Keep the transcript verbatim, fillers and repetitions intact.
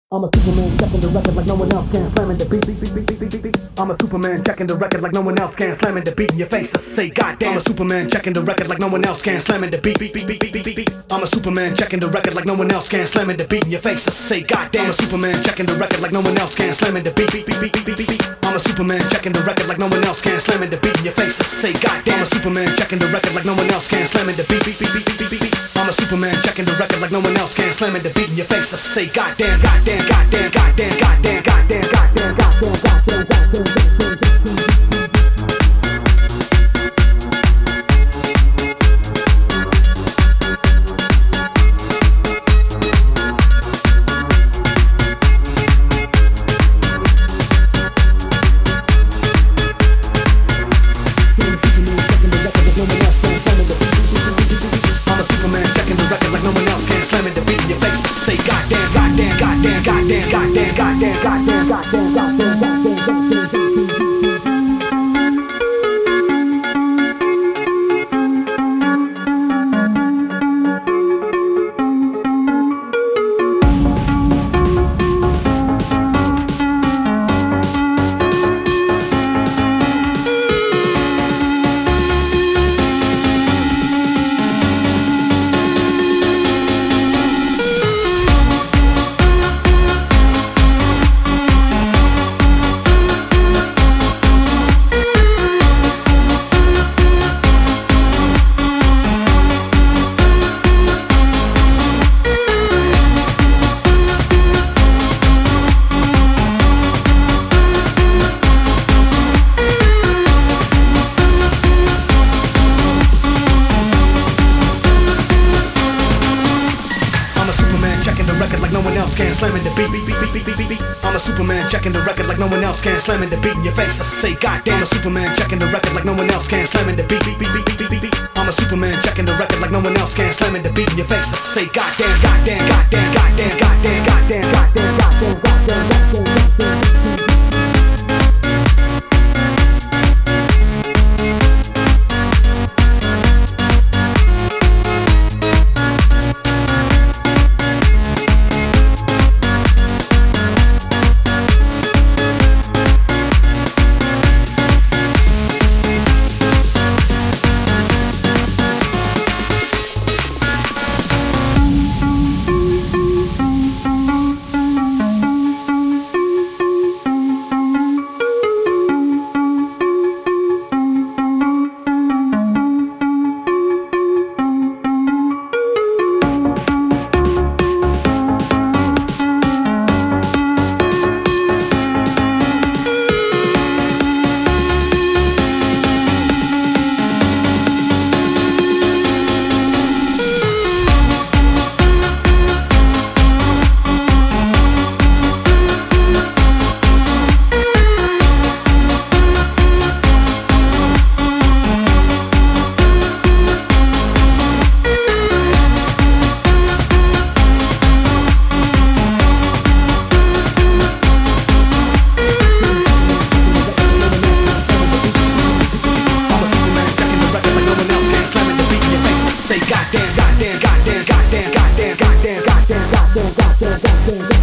I'm a Superman checking the record like no one else can, slamming the beat, beat, beat, beat, beat, beat, beat, beat. I'm a Superman checking the record like no one else can, slamming the beat in your face. Say goddamn. I'm a Superman checking the record like no one else can, slamming the beat, beat, beat, beat, beat, beat, beat, beat. I'm a Superman checking the record like no one else can, slamming the beat in your face. Say goddamn. I'm a Superman checking the record like no one else can, slamming the beat, beat, beat, beat, beat, beat, beat, beat. I'm a Superman checking the record like no one else can, slamming the beat in your face. Say goddamn. I'm a Superman checking the record like no one else can, slamming the beat, beat, beat, beat, beat, beat, beat, beat. I'm a Superman checking the record like no one else can, slamming the beat in your face. Say goddamn, goddamn, goddamn, goddamn, goddamn, goddamn, goddamn, goddamn, goddamn, goddamn, goddamn. Goddamn, goddamn, goddamn, goddamn, goddamn, goddamn, goddamn, goddamn. Like no one else can, slamming the beat, beat, beat, beat, beat, beat, beat. I'm a Superman checking the record like no one else can, slamming the beat in your face. I say goddamn. I'm a Superman checking the record like no one else can, slamming the beat, beat, beat, beat, beat, beat, beat, beat. I'm a Superman checking the record like no one else can, slamming the beat in your face. I say goddamn, goddamn, goddamn, goddamn, goddamn, goddamn, goddamn, goddamn, goddamn, goddamn, goddamn. Goddamn, goddamn, goddamn, goddamn, goddamn, goddamn, goddamn, goddamn, goddamn, goddamn.